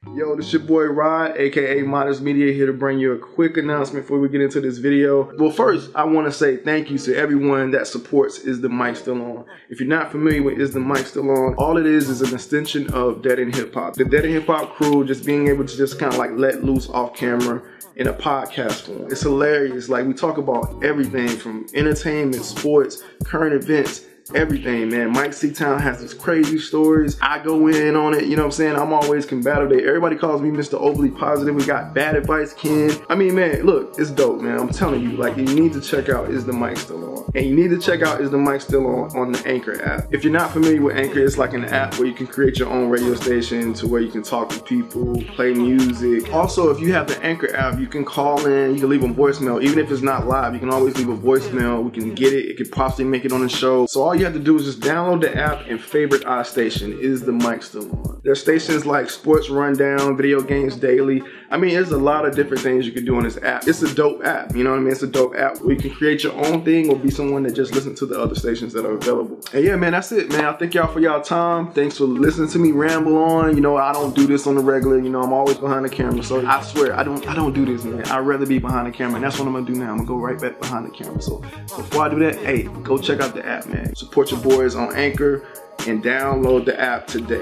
Yo, this your boy Rod, aka Modest Media, here to bring you a quick announcement before we get into this video. Well, first, I want to say thank you to everyone that supports Is the Mic Still On? If you're not familiar with Is the Mic Still On, all it is an extension of Dead End Hip Hop. The Dead End Hip Hop crew, just being able to just kind of like let loose off camera in a podcast form. It's hilarious. Like, we talk about everything from entertainment, sports, current events, everything, man. Mike C-Town has these crazy stories. I go in on it, you know what I'm saying? I'm always combative. Everybody calls me Mr. Overly Positive. We got Bad Advice Ken. I mean, man, look, it's dope, man. I'm telling you, like, you need to check out Is the Mic Still On? And you need to check out Is the Mic Still On the Anchor app. If you're not familiar with Anchor, it's like an app where you can create your own radio station to where you can talk to people, play music. Also, if you have the Anchor app, you can call in, you can leave a voicemail. Even if it's not live, you can always leave a voicemail. We can get it. It could possibly make it on the show. So all you have to do is just download the app and favorite our station, Is the Mic Still On? There's stations like Sports Rundown, Video Games Daily. I mean, there's a lot of different things you can do on this app. It's a dope app, you know what I mean? It's a dope app where you can create your own thing or be someone that just listens to the other stations that are available. And yeah, man, that's it, man. I thank y'all for y'all time. Thanks for listening to me ramble on. You know, I don't do this on the regular. You know, I'm always behind the camera. So I swear, I don't do this, man. I'd rather be behind the camera. And that's what I'm gonna do now. I'm gonna go right back behind the camera. So before I do that, hey, go check out the app, man. Support your boys on Anchor and download the app today.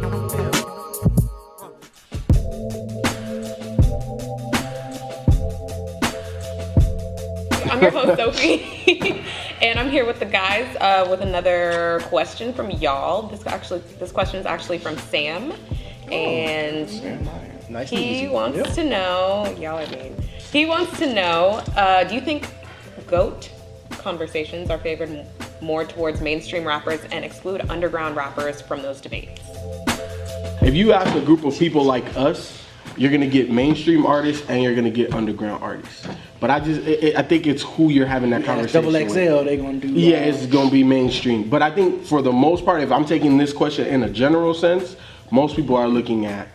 I'm your host, Sophie, and I'm here with the guys with another question from y'all. This question is actually from Sam, and Nice he wants to know, he wants to know, do you think GOAT conversations are favored more towards mainstream rappers and exclude underground rappers from those debates? If you ask a group of people like us, you're gonna get mainstream artists and you're gonna get underground artists. But I think it's who you're having that conversation Double XL, with. they gonna do. Yeah, it's gonna be mainstream. But I think for the most part, if I'm taking this question in a general sense, most people are looking at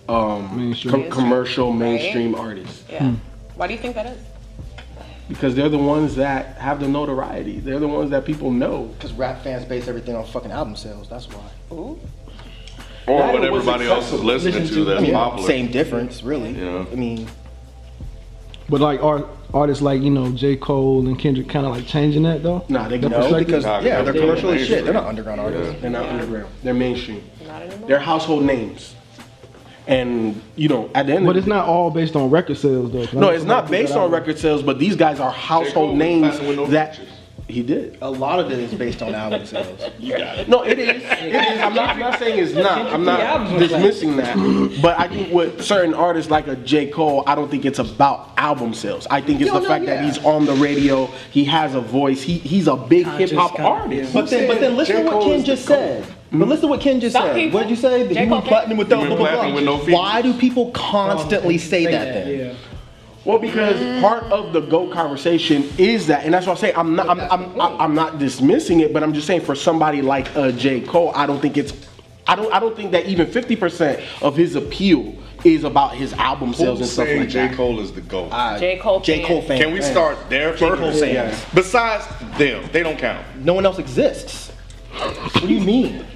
commercial mainstream artists. Yeah. Why do you think that is? Because they're the ones that have the notoriety. They're the ones that people know. Because rap fans base everything on fucking album sales. That's why. Ooh. Or what everybody else is listening to that's popular. Same difference, really. Yeah. I mean, But like artists like, you know, J. Cole and Kendrick kind of like changing that though? Nah, they no, because Nah, they're commercial as shit. They're not underground artists. They're not underground. They're mainstream. Not anymore? They're household names. And, you know, at the end But of it's not all based on record sales though. No, it's not based on record sales, but these guys are household names that he did. A lot of it is based on album sales. You got it. No, it is. It is. I'm not saying it's not. I'm not dismissing that. But I think with certain artists like a J. Cole, I don't think it's about album sales. I think it's the fact that he's on the radio, he has a voice, he's a big hip hop artist. But then listen to what Ken just said. But listen to what Ken just said. What did you say? That he went platinum with blah, blah, blah. Why do people constantly say that then? Well, because part of the GOAT conversation is that, and that's what I'm saying. I'm not dismissing it, but I'm just saying for somebody like J. Cole, I don't think that even 50% of his appeal is about his album sales and stuff like J. that. Cole is the GOAT? J. Cole fan. Can we start there first? Besides them, they don't count. No one else exists. What do you mean?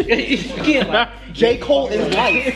J. Cole is life.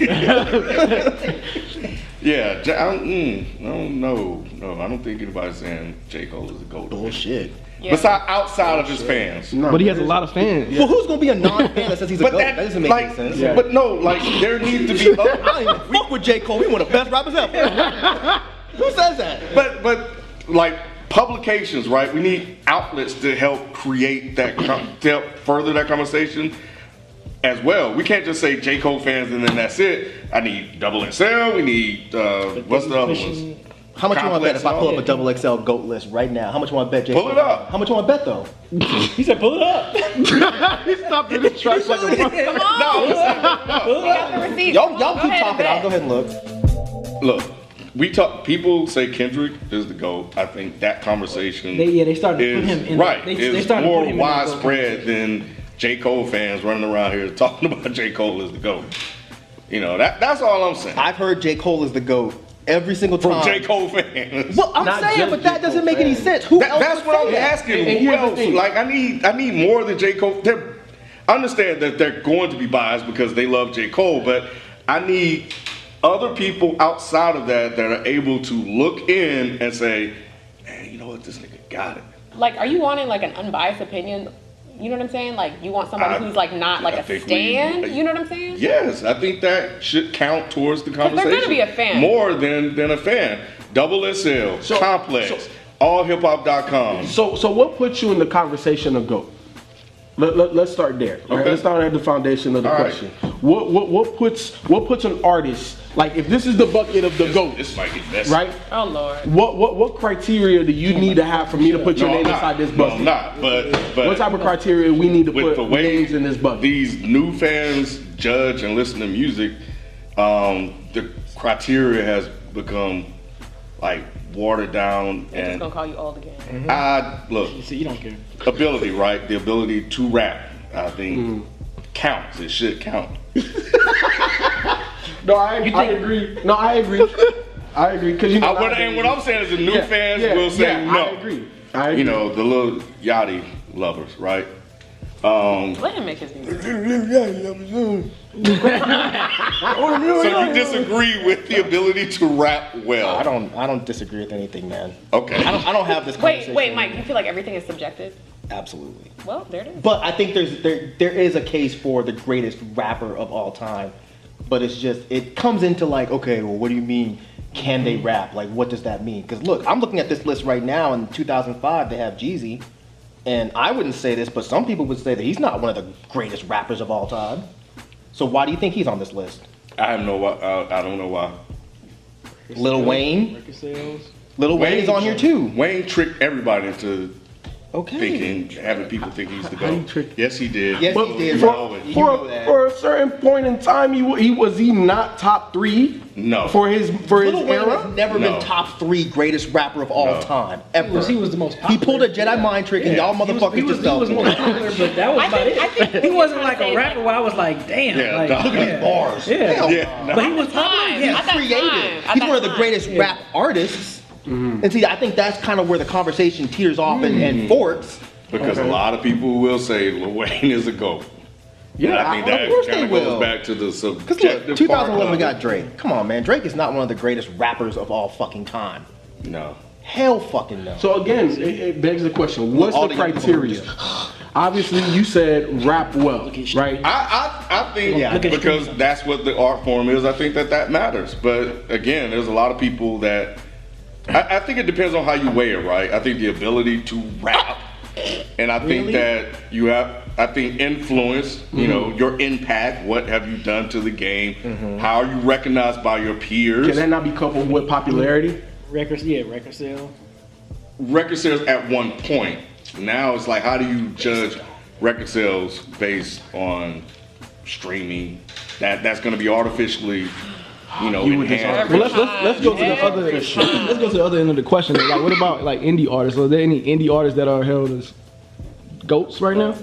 Yeah, I don't know. No, I don't think anybody's saying J. Cole is a GOAT. Bullshit. Yeah. Besides outside of his fans. No, But he has a lot of fans. Well, who's gonna be a non-fan that says he's a GOAT? That doesn't make any sense. Yeah. But no, like there needs to be other. I don't even fuck with J. Cole. He's one of the best rappers ever. Who says that? But like publications, right? We need outlets to help create that, to help further that conversation as well. We can't just say J. Cole fans and then that's it. I need Double XL. We need what's the other ones? How much you want to bet if I pull up a double XL GOAT list right now? How much you want to bet, J. Cole? Pull it up. How much you want to bet though? He said, pull it up. He stopped in his tracks like a Come on. We got the receipt. Y'all Go keep ahead talking. and I'll go ahead and look. Look, we talk. People say Kendrick is the GOAT. I think that conversation They started to put him in. right. They It's started to more put him in widespread than J. Cole fans running around here talking about J. Cole as the GOAT. You know, that's all I'm saying. I've heard J. Cole is the GOAT every single time. From J. Cole fans. Well, I'm saying, but that doesn't make any sense. Who else That's would what say I'm that? asking. And Who here's the else? thing. Like, I need more than J. Cole. I understand that they're going to be biased because they love J. Cole, but I need other people outside of that are able to look in and say, man, you know what, this nigga got it. Like, are you wanting like an unbiased opinion? You know what I'm saying? Like, you want somebody who's like not like a stan? You know what I'm saying? Yes, I think that should count towards the conversation. They're gonna be a fan. More than a fan. Double SL, Complex, allhiphop.com. So what puts you in the conversation of GOAT? Let's start there. Right? Okay. Let's start at the foundation of the All question. Right. What puts an artist, like if this is the bucket of the GOAT, this might get messy. right? Oh Lord. What criteria do you need to have for me to put your name inside this bucket? No, I'm not. But what type of criteria we need to with put the way names in this bucket? These new fans judge and listen to music, the criteria has become like watered down. They're just gonna call you old again. Look, See, you don't care. ability, right? The ability to rap, I think counts. It should count. No, I agree. No, I agree. I agree because you know. And what I'm saying is the new fans will say no. I agree. You know, the little Yachty lovers, right? Let him make his music. So you disagree with the ability to rap well? I don't disagree with anything, man. Okay. I don't have this conversation. Wait, Mike. You feel like everything is subjective? Absolutely. Well, there it is. But I think there is a case for the greatest rapper of all time. But it's just, it comes into like, okay, well, what do you mean, can they rap? Like, what does that mean? Because look, I'm looking at this list right now. In 2005, they have Jeezy. And I wouldn't say this, but some people would say that he's not one of the greatest rappers of all time. So why do you think he's on this list? I don't know why. Lil Wayne? Record sales. Lil Wayne's on here too. Wayne tricked everybody into Okay. having people think he's the How you GOAT. trick- Yes, he did. Yes, he did. For a certain point in time, was he not top 3? No. For his Lil Wayne era. has never No. been top 3 greatest rapper of all No. time, ever. He was the most He popular. pulled a Jedi mind trick and y'all motherfuckers just fell He was for more it. popular, but that was about it. He wasn't like a rapper where I was like, damn. Yeah, like, no. Look at his bars. Yeah. Hell Yeah, no. But he was popular. Time. Yeah. At that Creative. time. At He's that one of the time. greatest rap artists. And see, I think that's kind of where the conversation teeters off and forks. Because a lot of people will say Lil Wayne is a GOAT. Yeah, And I think of course that kind they of goes will. back to the Because subjective look, 2011 part we of got it. Drake. Come on, man. Drake is not one of the greatest rappers of all fucking time. No. Hell fucking no. So again, it begs the question: what's All the the criteria? Obviously, you said rap well, right? I think Yeah. because that's what the art form is, I think that matters. But again, there's a lot of people that I think it depends on how you weigh it, right? I think the ability to rap, and I think that you have, I think influence, you know, your impact. What have you done to the game? How are you recognized by your peers? Can that not be coupled with popularity? Record sale. Record sales at one point. Now it's like, how do you judge record sales based on streaming? That's going to be artificially, enhanced. Well, let's go to the other end of the question. Like, what about like indie artists? Are there any indie artists that are held as GOATs right now?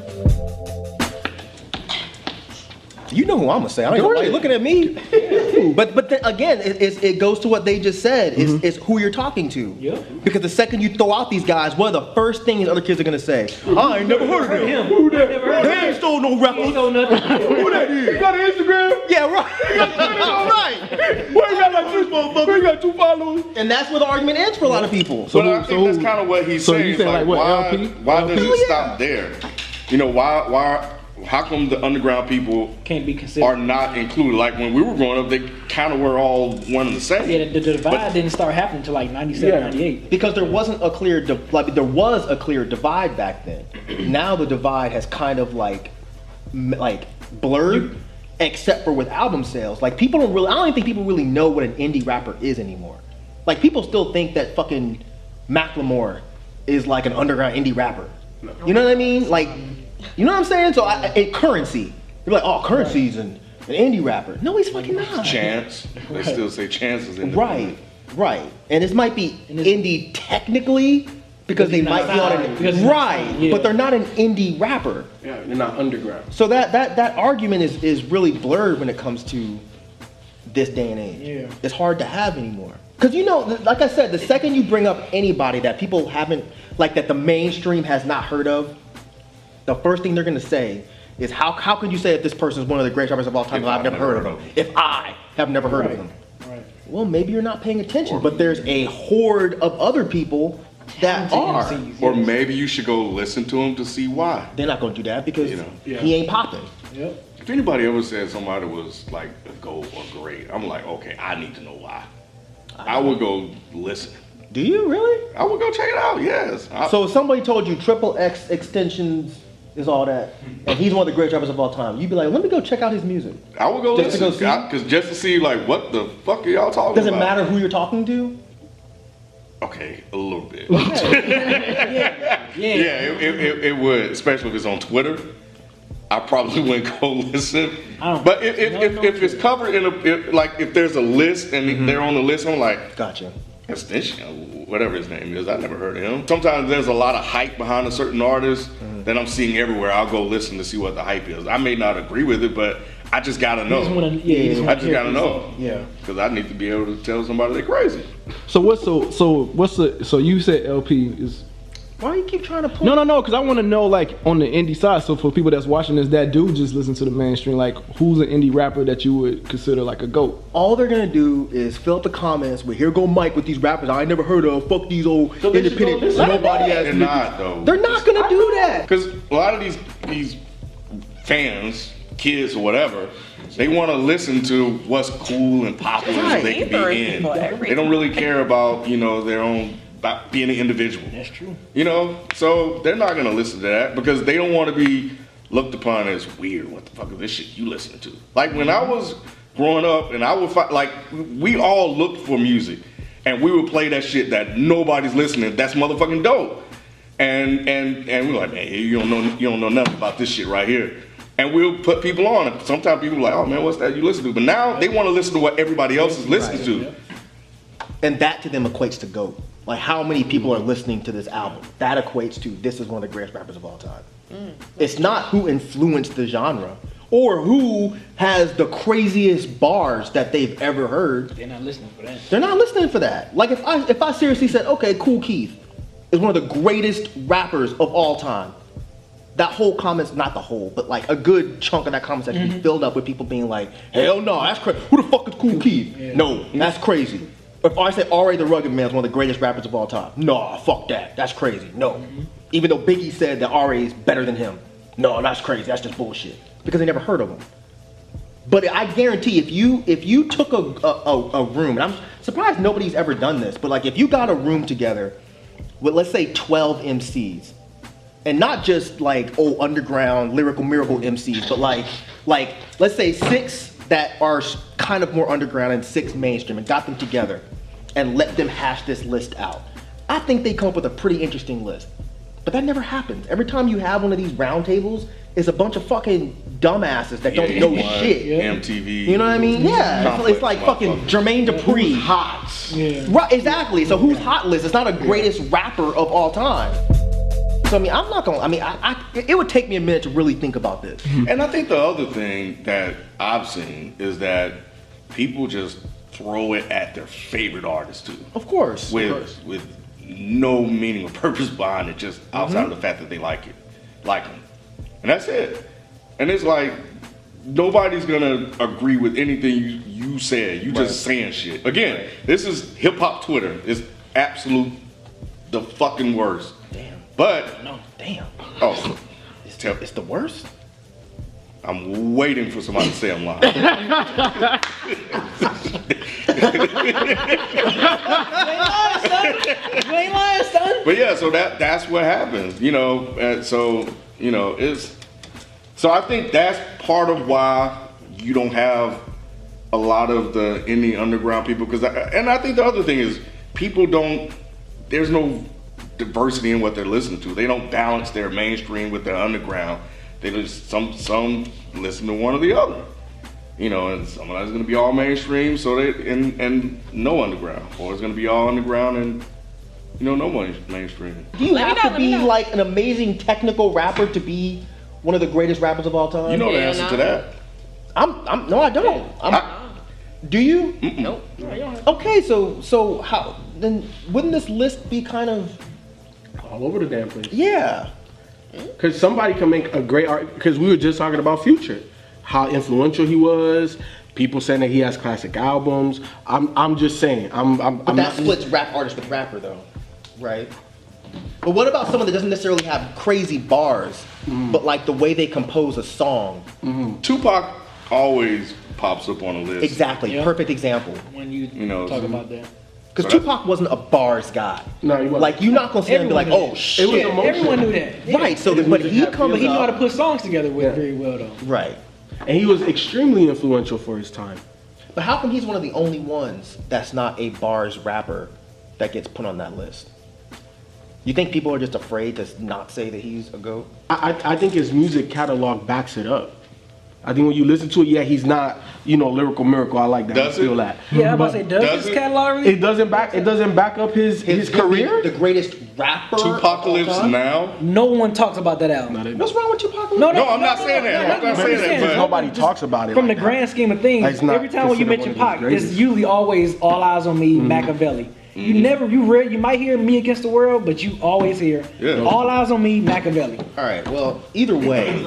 You know who I'm gonna say. I don't know why you're looking at me. But then, again, it goes to what they just said. It's who you're talking to. Yep. Because the second you throw out these guys, what are the first things other kids are gonna say? I ain't never heard of him. Who that? Never heard They ain't stole no records. Ain't stole nothing. Who that is? You got an Instagram? Yeah, right. Why you got like this motherfucker? You got 2 followers. And that's where the argument ends for a lot of people. But I think that's kind of what he's so saying. you saying It's like what, why, LP? why does LP? it stop there? You know, how come the underground people Can't be considered. are not included? Like when we were growing up, they kind of were all one and the same. Yeah, the divide didn't start happening until like 97, Yeah. 98. Because there wasn't a clear, there was a clear divide back then. Now the divide has kind of like blurred, except for with album sales. Like I don't even think people really know what an indie rapper is anymore. Like people still think that fucking Macklemore is like an underground indie rapper. You know what I mean? Like, you know what I'm saying? So Currency, you're like, oh, Currency's an indie rapper. No, he's fucking not. Chance, they still say Chance is independent. Right. And this might be indie technically because they might be on Because it. it's Right. not, yeah. But they're not an indie rapper. Yeah, they're not underground. So that argument is really blurred when it comes to this day and age. Yeah. It's hard to have anymore. Because like I said, the second you bring up anybody that people haven't, like that the mainstream has not heard of, the first thing they're gonna say is how can you say that this person is one of the greatest rappers of all time if I've never heard of him? If I have never heard of him. well, maybe you're not paying attention, but there's a horde of other people that are. MCs, Or yes. maybe you should go listen to him to see why. They're not gonna do that because You know. Yeah. he ain't popping. Yep. If anybody ever said somebody was like a GOAT or great, I'm like, okay, I need to know why. I would go listen. Do you really? I would go check it out. Yes. So if somebody told you Triple X Extensions is all that, and he's one of the greatest rappers of all time, you'd be like, let me go check out his music. I would go Just to listen go see? because just to see like what the fuck are y'all talking Does it about? matter who you're talking to? Okay, a little bit. Yeah. It would, especially if it's on Twitter. I probably wouldn't go listen. I don't- But if it's covered in if there's a list and they're on the list, I'm like, Gotcha. Extension, whatever his name is, I never heard of him. Sometimes there's a lot of hype behind a certain artist that I'm seeing everywhere. I'll go listen to see what the hype is. I may not agree with it, but I just gotta know. I just gotta know. Yeah. Because I need to be able to tell somebody they're crazy. So you said LP is. Why do you keep trying to pull? No, because I want to know, like, on the indie side. So for people that's watching this that do just listen to the mainstream, like, who's an indie rapper that you would consider like a GOAT? All they're gonna do is fill up the comments with, here go Mike with these rappers I ain't never heard of. Fuck these old So they should go independent listen. nobody ass They're niggas. not though. They're not gonna do that. Because a lot of these fans, kids or whatever, they want to listen to what's cool and popular Right. they can Neighbors, be in. people, everything. They don't really care about their own about being an individual. That's true. So they're not gonna listen to that because they don't want to be looked upon as weird. What the fuck is this shit you listening to? Like when I was growing up, and I would we all looked for music, and we would play that shit that nobody's listening. That's motherfucking dope. And we were like, man, you don't know nothing about this shit right here. And we'll put people on it. Sometimes people are like, oh man, what's that you listen to? But now they want to listen to what everybody else is listening to. And that to them equates to GOAT. Like how many people are listening to this album? That equates to this is one of the greatest rappers of all time. It's not who influenced the genre or who has the craziest bars that they've ever heard. They're not listening for that. They're not listening for that. Like if I seriously said, okay, Kool Keith is one of the greatest rappers of all time. That whole comments, not the whole, but like a good chunk of that comment section be filled up with people being like, hell no, that's crazy. Who the fuck is Kool Keith? Yeah. No, that's crazy. If I say R.A. the Rugged Man is one of the greatest rappers of all time, no, fuck that. That's crazy. No. Even though Biggie said that R.A. is better than him. No, that's crazy. That's just bullshit. Because they never heard of him. But I guarantee if you took a room, and I'm surprised nobody's ever done this, but like if you got a room together with let's say 12 MCs, and not just like underground lyrical miracle MCs, but like let's say 6 that are kind of more underground and 6 mainstream, and got them together and let them hash this list out. I think they come up with a pretty interesting list. But that never happens. Every time you have one of these round tables, it's a bunch of fucking dumbasses that don't know shit. MTV. You know what I mean? Yeah. Complex It's like fucking motherfuckers. Jermaine Dupri. Hot. Yeah. Right, exactly. So who's hot list? It's not a greatest rapper of all time. So I mean, I'm not gonna. I mean, it would take me a minute to really think about this. And I think the other thing that I've seen is that people just throw it at their favorite artist too, Of course. with no meaning or purpose behind it, just outside of the fact that they like them, and that's it. And it's like nobody's gonna agree with anything you said. You just saying shit. Again, this is hip hop Twitter. It's absolute the fucking worst. Damn. But No. Damn. oh, It's the worst. I'm waiting for somebody to say I'm lying. You ain't lying, son. But yeah, so that's what happens, and so it's so I think that's part of why you don't have a lot of the indie underground people and I think the other thing is there's no diversity in what they're listening to. They don't balance their mainstream with their underground. They just some listen to one or the other. And some of that's gonna be all mainstream, and no underground, or it's gonna be all underground and no mainstream. Do you Let me have know, to let me be know. like an amazing technical rapper to be one of the greatest rappers of all time? You know the Yeah, answer no. to that. I'm no, I don't. Do you? Nope. Okay, so how then? Wouldn't this list be kind of All over the damn place. yeah? Because somebody can make a great art. Because we were just talking about Future, how influential he was. People saying that he has classic albums. I'm just saying. But that splits rap artist with rapper though, right? But what about someone that doesn't necessarily have crazy bars, but like the way they compose a song? Tupac always pops up on a list. Exactly, Yeah. perfect example. When you, know, talk about that. Because Tupac wasn't a bars guy. No, he wasn't. Like you're not gonna sit there and be like, Everyone oh knew shit. It was emotional. Everyone knew that. Yeah. Right. So, His but music he had comes. But he knew how to up. put songs together with Yeah. very well though. Right. And he was extremely influential for his time. But how come he's one of the only ones that's not a bars rapper that gets put on that list? You think people are just afraid to not say that he's a GOAT? I think his music catalog backs it up. I think when you listen to it, yeah, he's not, lyrical miracle. I like that. Does I feel it? that. Yeah, I was about But to say, does does his it? catalog really? it doesn't back up his career. The greatest rapper. of all Tupacalypse time? Now. No one talks about that album. Not it. What's wrong with Tupacalypse? No, No, I'm not saying that. I'm not saying that, but- Nobody talks about it. From like the that. grand scheme of things, It's not every time when you considered mention one of Pac, his it's greatest. usually always All Eyes on Me, Machiavelli. You might hear Me Against the World, but you always hear Yeah. All Eyes on Me, Machiavelli. All right. Well, either way,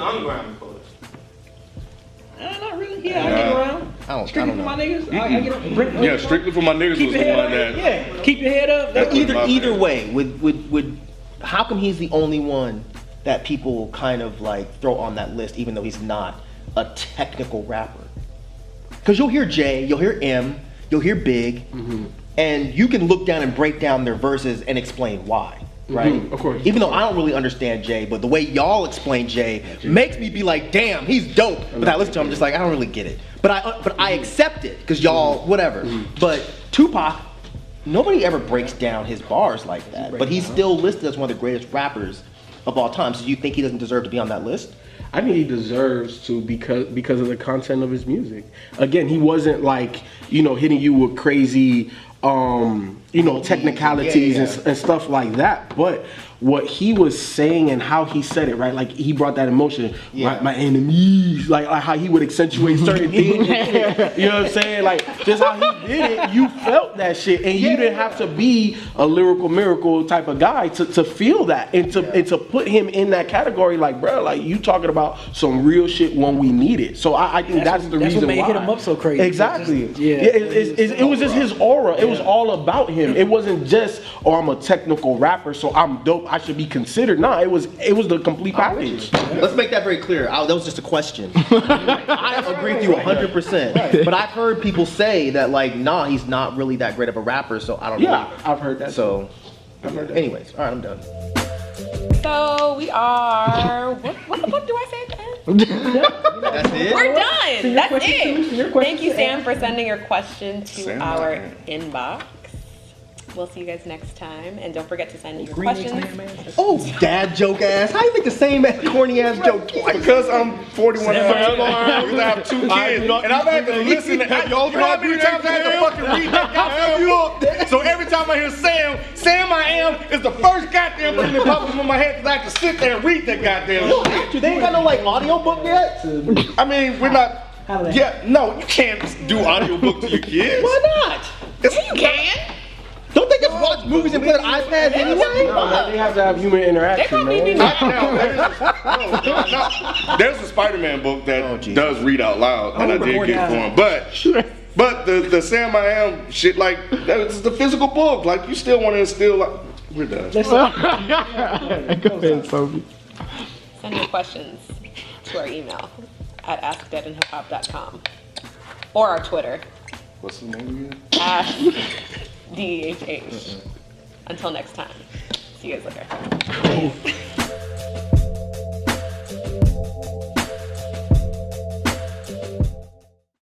Not really. Yeah, I get around. I Strictly don't for my know. niggas. I get around. Yeah, Strictly for My Niggas Keep was your the head one up. that. Yeah, keep your head up. That was my Either bad. way, would how come he's the only one that people kind of like throw on that list, even though he's not a technical rapper? Because you'll hear Jay, you'll hear M, you'll hear Big, and you can look down and break down their verses and explain why. Right? Of course. Even though I don't really understand Jay, but the way y'all explain Jay makes me be like, damn, he's dope. But I listen to him, I'm just like, I don't really get it. But I accept it, because y'all, whatever. But Tupac, nobody ever breaks down his bars like that. But he's still listed as one of the greatest rappers of all time. So do you think he doesn't deserve to be on that list? I think he deserves to because of the content of his music. Again, he wasn't like, hitting you with crazy technicalities Yeah. and stuff like that. But what he was saying and how he said it, right? Like he brought that emotion. Yeah. My enemies, like how he would accentuate certain things. You know what I'm saying? Like just how he did it, you felt that shit, and you didn't have to be a lyrical miracle type of guy to feel that and to put him in that category. Like, bro, like you talking about some real shit when we need it. So I think that's the reason what made why. Hit 'Em Up so crazy. Exactly. Just- yeah. It was just his aura. It was all about him. It wasn't just, oh, I'm a technical rapper, so I'm dope. I should be considered. Nah, it was the complete package. Let's make that very clear. That was just a question. I agree with you 100%. But I've heard people say that, like, nah, he's not really that great of a rapper, so I don't know. Yeah, I've heard that. So, anyways, all right, I'm done. So we are. What do I say at the end? That's it? We're done. That's it. question Thank you, to Sam, for sending your question to Sam, our man. inbox. We'll see you guys next time, and don't forget to send your questions. Oh, dad joke ass. How you make the same corny ass joke twice? Because I'm 41 and a half, because I have 2 kids, and I've had to listen to you know how many times I had to fucking read that goddamn book. So every time I hear Sam I am is the first goddamn thing that pops up in my head because I have to sit there and read that goddamn shit. They ain't got no like audiobook yet? I mean, we're not. Yeah, no, you can't do audiobook to your kids. Why not? You can. Don't they just watch movies and play on iPads anyway? No, man, they have to have human interaction, probably man. be- No, there's a Spider-Man book that Jesus. does read out loud that I did record get that. for him, but the Sam I Am shit, like that's the physical book. Like you still want to instill. Like, we're done. Go ahead, Sophie. Send your questions to our email at askdeadandhiphop.com or our Twitter, What's the name again? AskDEHH. Until next time, see you guys later.